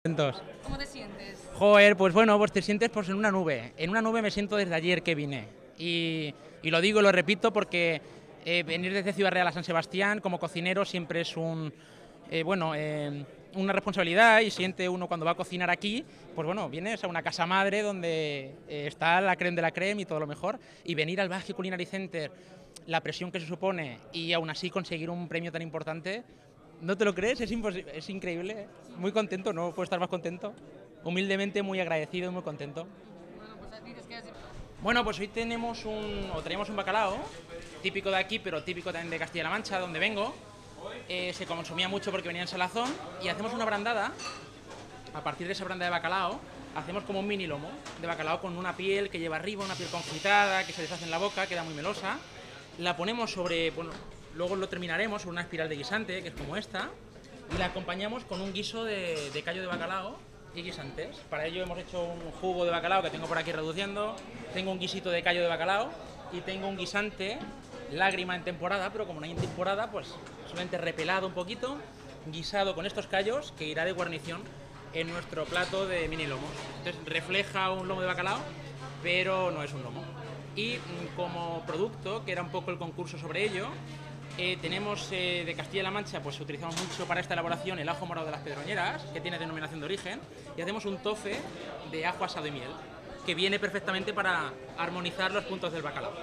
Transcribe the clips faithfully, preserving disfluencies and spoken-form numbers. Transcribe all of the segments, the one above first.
Contentos. ¿Cómo te sientes? Joder, pues bueno, pues te sientes pues en una nube. En una nube me siento desde ayer que vine. Y, y lo digo y lo repito porque eh, venir desde Ciudad Real a San Sebastián como cocinero siempre es un, eh, bueno, eh, una responsabilidad, y siente uno cuando va a cocinar aquí, pues bueno, vienes a una casa madre donde eh, está la creme de la creme y todo lo mejor, y venir al Basque Culinary Center, la presión que se supone, y aún así conseguir un premio tan importante. ¿No te lo crees? Es, es increíble. Muy contento, no puedo estar más contento. Humildemente muy agradecido y muy contento. Bueno, pues dices que has... Bueno, pues hoy tenemos un, o traemos un bacalao, típico de aquí, pero típico también de Castilla-La Mancha, donde vengo. Eh, se consumía mucho porque venía en salazón, y hacemos una brandada. A partir de esa branda de bacalao, hacemos como un mini lomo de bacalao con una piel que lleva arriba, una piel confitada, que se deshace en la boca, queda muy melosa. La ponemos sobre, bueno, luego lo terminaremos sobre una espiral de guisante, que es como esta, y la acompañamos con un guiso de, de callo de bacalao y guisantes. Para ello hemos hecho un jugo de bacalao que tengo por aquí reduciendo, tengo un guisito de callo de bacalao y tengo un guisante lágrima en temporada, pero como no hay en temporada, pues solamente repelado un poquito, guisado con estos callos, que irá de guarnición en nuestro plato de mini lomos. Entonces refleja un lomo de bacalao, pero no es un lomo. Y como producto, que era un poco el concurso sobre ello, eh, tenemos eh, de Castilla-La Mancha, pues utilizamos mucho para esta elaboración el ajo morado de las Pedroñeras, que tiene denominación de origen, y hacemos un tofe de ajo asado y miel, que viene perfectamente para armonizar los puntos del bacalao.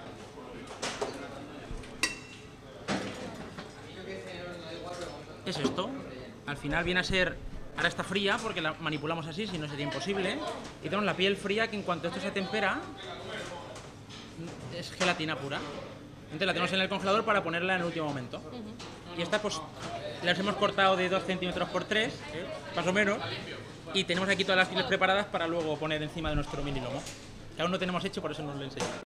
Es esto. Al final viene a ser... Ahora está fría porque la manipulamos así, si no sería imposible. Y tenemos la piel fría, que en cuanto esto se tempera, es gelatina pura. Entonces la tenemos en el congelador para ponerla en el último momento. Uh-huh. Y estas pues las hemos cortado de dos centímetros por tres, ¿eh? Más o menos. Y tenemos aquí todas las pieles preparadas para luego poner encima de nuestro mini lomo, que aún no tenemos hecho, por eso no os lo enseño.